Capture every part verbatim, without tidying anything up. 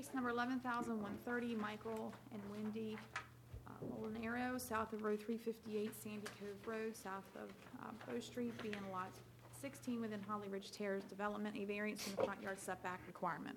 Case number eleven thousand one thirty, Michael and Wendy uh, Molinaro, south of Road three fifty-eight, Sandy Cove Road, south of uh, Bow Street, being lot sixteen within Holly Ridge Terrace Development, a variance from the front yard setback requirement.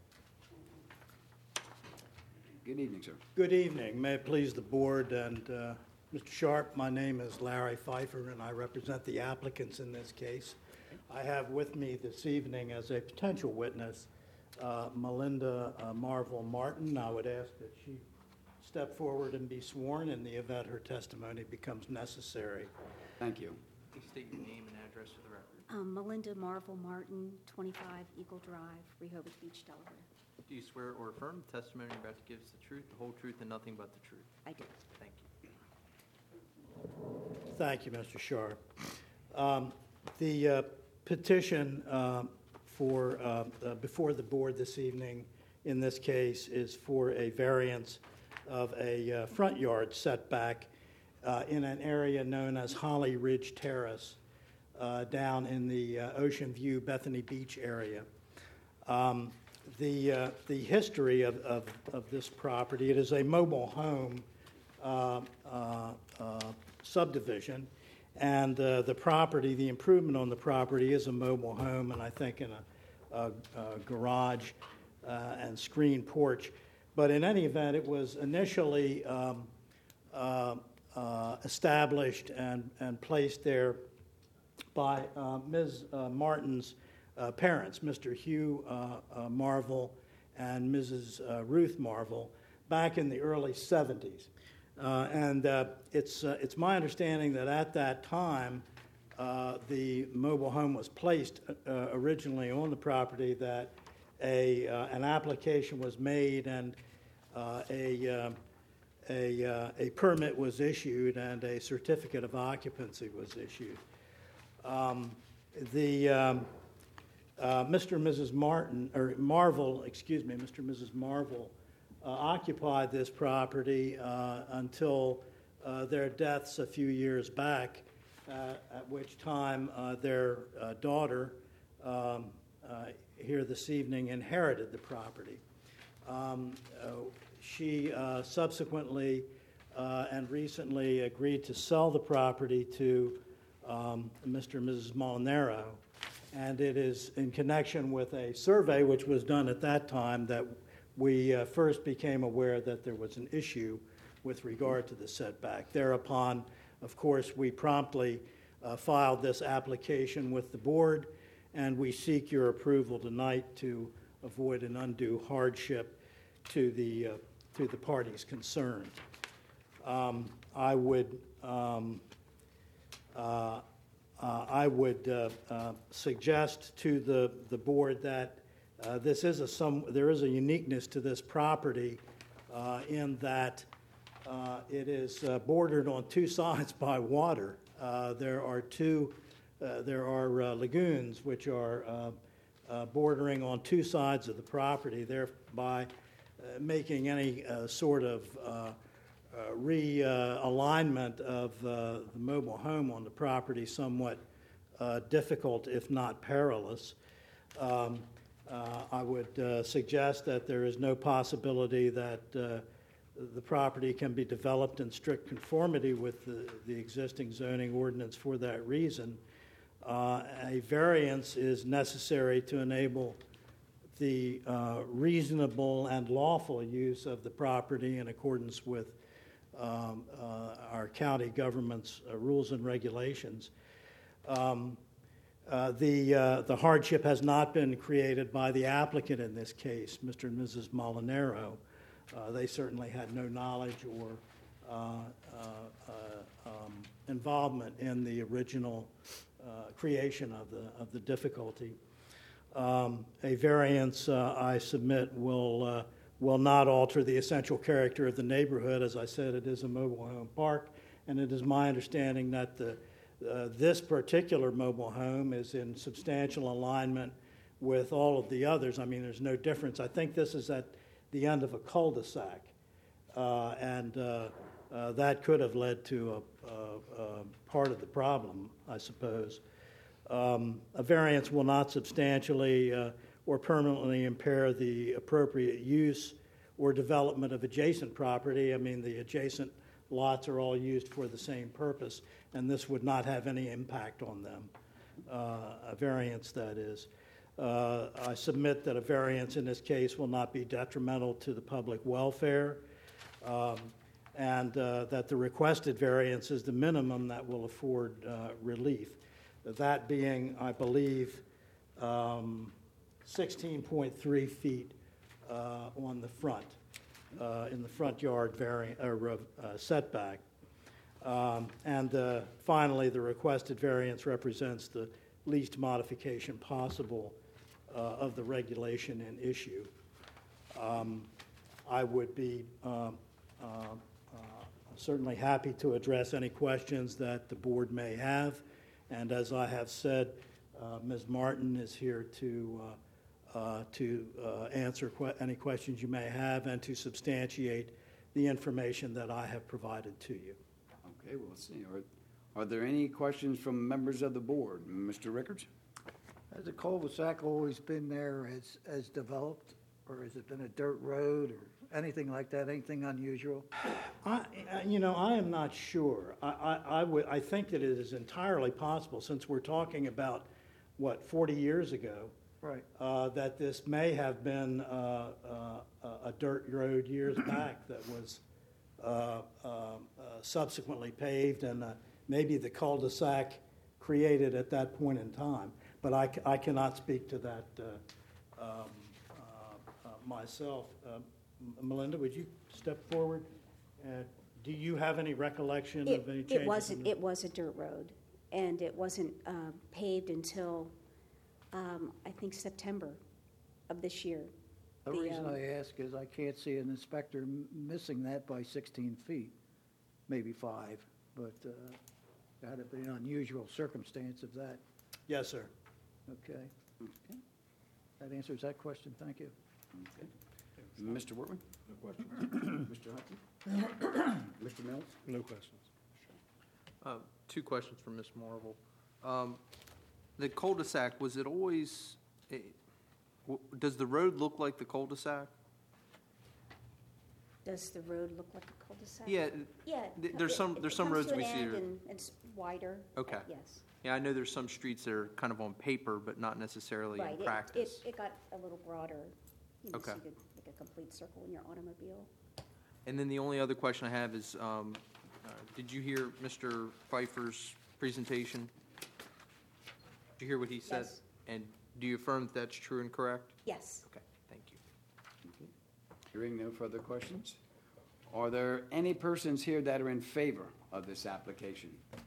Good evening, sir. Good evening. May it please the board and uh, Mister Sharp, my name is Larry Pfeiffer and I represent the applicants in this case. I have with me this evening as a potential witness uh, Melinda uh, Marvel Martin. I would ask that she step forward and be sworn in the event her testimony becomes necessary. Thank you. Please state your name and address for the record. Um, Melinda Marvel Martin, twenty-five Eagle Drive, Rehoboth Beach, Delaware. Do you swear or affirm the testimony you're about to give is the truth, the whole truth, and nothing but the truth? I do. Thank you. Thank you, Mister Sharp. Um, the uh, petition uh, for uh, uh, before the board this evening in this case is for a variance of a uh, front yard setback uh, in an area known as Holly Ridge Terrace uh, down in the uh, Ocean View, Bethany Beach area. Um, the uh, the history of, of, of this property, it is a mobile home uh, uh, uh, subdivision, and uh, the property, the improvement on the property is a mobile home, and I think in a, a, a garage uh, and screen porch. But in any event, it was initially um, uh, uh, established and, and placed there by uh, Miz Uh, Martin's uh, parents, Mister Hugh uh, uh, Marvel and Missus Uh, Ruth Marvel, back in the early seventies. Uh, and uh, it's, uh, it's my understanding that at that time, uh, the mobile home was placed uh, originally on the property, that a, uh, an application was made and uh, a, uh, a, uh, a permit was issued and a certificate of occupancy was issued. Um, the um, uh, Mister and Missus Martin, or Marvel, excuse me, Mister and Missus Marvel, Uh, occupied this property uh, until uh, their deaths a few years back, uh, at which time uh, their uh, daughter um, uh, here this evening inherited the property. Um, uh, she uh, subsequently uh, and recently agreed to sell the property to um, Mister and Missus Molinaro, and it is in connection with a survey which was done at that time that we uh, first became aware that there was an issue with regard to the setback. Thereupon, of course, we promptly uh, filed this application with the board, and we seek your approval tonight to avoid an undue hardship to the, uh, to the parties concerned. Um, I would, um, uh, uh, I would uh, uh, suggest to the, the board that Uh, this is a some there is a uniqueness to this property uh, in that uh, it is uh, bordered on two sides by water. Uh, there are two uh, there are uh, lagoons which are uh, uh, bordering on two sides of the property, thereby uh, making any uh, sort of uh, uh, realignment uh, of uh, the mobile home on the property somewhat uh, difficult, if not perilous. Um, Uh, I would uh, suggest that there is no possibility that uh, the property can be developed in strict conformity with the, the existing zoning ordinance for that reason. Uh, a variance is necessary to enable the uh, reasonable and lawful use of the property in accordance with um, uh, our county government's uh, rules and regulations. Um, Uh, the, uh, the hardship has not been created by the applicant in this case, Mister and Missus Molinaro. Uh, they certainly had no knowledge or uh, uh, uh, um, involvement in the original uh, creation of the, of the difficulty. Um, a variance, uh, I submit, will, uh, will not alter the essential character of the neighborhood. As I said, it is a mobile home park, and it is my understanding that the Uh, this particular mobile home is in substantial alignment with all of the others. I mean, there's no difference. I think this is at the end of a cul-de-sac, uh, and uh, uh, that could have led to a, a, a part of the problem, I suppose. Um, a variance will not substantially uh, or permanently impair the appropriate use or development of adjacent property. I mean, the adjacent lots are all used for the same purpose, and this would not have any impact on them, uh, a variance that is. Uh, I submit that a variance in this case will not be detrimental to the public welfare, um, and uh, that the requested variance is the minimum that will afford uh, relief. That being, I believe, um, sixteen point three feet uh, on the front, uh, in the front yard vari- or, uh, setback. Um, and uh, finally, the requested variance represents the least modification possible uh, of the regulation in issue. Um, I would be um, uh, uh, certainly happy to address any questions that the board may have. And as I have said, uh, Miz Martin is here to uh, uh, to uh, answer que- any questions you may have and to substantiate the information that I have provided to you. Okay, well, let's see. Are, are there any questions from members of the board? Mister Rickards? Has the cul-de-sac always been there as, as developed, or has it been a dirt road, or anything like that, anything unusual? I, I- you know, I am not sure. I, I, I would, I think that it is entirely possible, since we're talking about, what, forty years ago, Right. uh, that this may have been uh, uh, a dirt road years back that was uh, uh, uh, subsequently paved, and uh, maybe the cul-de-sac created at that point in time. But I, c- I cannot speak to that uh, um, uh, uh, myself. Uh, M- Melinda, would you step forward? Uh, Do you have any recollection It of any changes? it wasn't, in the- it was a dirt road, and it wasn't uh, paved until, um, I think, September of this year. The The, reason um, I ask is I can't see an inspector m- missing that by sixteen feet, maybe five, but uh, that'd be an unusual circumstance of that. Yes, sir. Okay. Okay. That answers that question. Thank you. Okay. Mister Wortman? No questions. Mister Hudson? Mister Mills? No questions. Uh, Two questions from Miz Marvel. Um, The cul-de-sac, was it always, eh, w- does the road look like the cul-de-sac? Does the road look like a cul-de-sac? Yeah, Yeah. Th- it- there's some- it- there's it some comes roads to an we see end are- and It's wider. Okay. Yes. yeah, I know there's some streets that are kind of on paper, but not necessarily Right. in It- It, practice. it got a little broader, you know, so Okay. you could make a complete circle in your automobile. And then the only other question I have is, um, uh, did you hear Mister Pfeiffer's presentation? Did you hear what he said? Yes. And do you affirm that that's true and correct? Yes. Okay, thank you. Okay. Hearing no further questions, are there any persons here that are in favor of this application?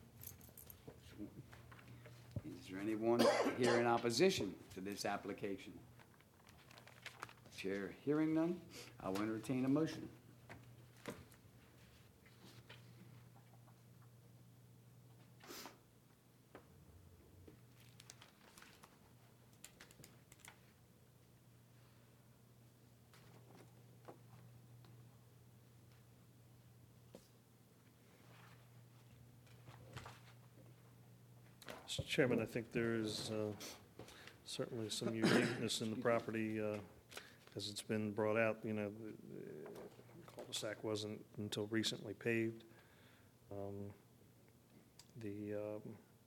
Is there anyone here in opposition to this application? Chair hearing none, I will entertain a motion. Mister Chairman, I think there is uh, certainly some uniqueness in the property, uh, as it's been brought out, you know, the the cul-de-sac wasn't until recently paved. Um, The, um,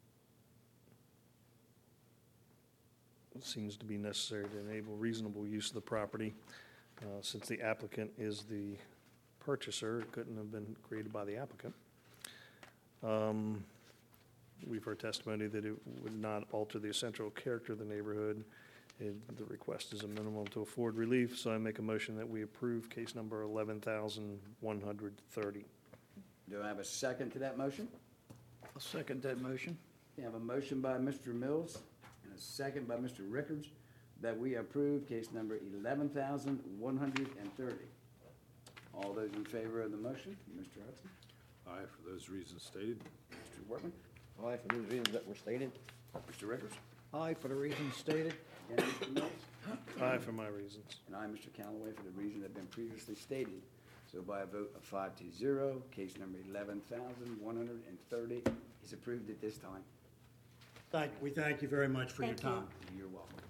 it seems to be necessary to enable reasonable use of the property. Uh, Since the applicant is the purchaser, it couldn't have been created by the applicant. Um, We've heard testimony that it would not alter the essential character of the neighborhood. It- The request is a minimum to afford relief, so I make a motion that we approve case number eleven thousand one hundred thirty. Do I have a second to that motion? I'll second that motion. We have a motion by Mister Mills and a second by Mister Rickards that we approve case number eleven thousand one hundred thirty. All those in favor of the motion, Mister Hudson? Aye, for those reasons stated. Mister Wortman? Aye, for those reasons that were stated. Mister Rickards? Aye, for the reasons stated. And Mister Mills? Aye for my reasons. And I, Mister Callaway, for the reason that have been previously stated. So by a vote of five to zero, case number eleven thousand one hundred thirty is approved at this time. Thank, we thank you very much for your Thank you. time. You're welcome.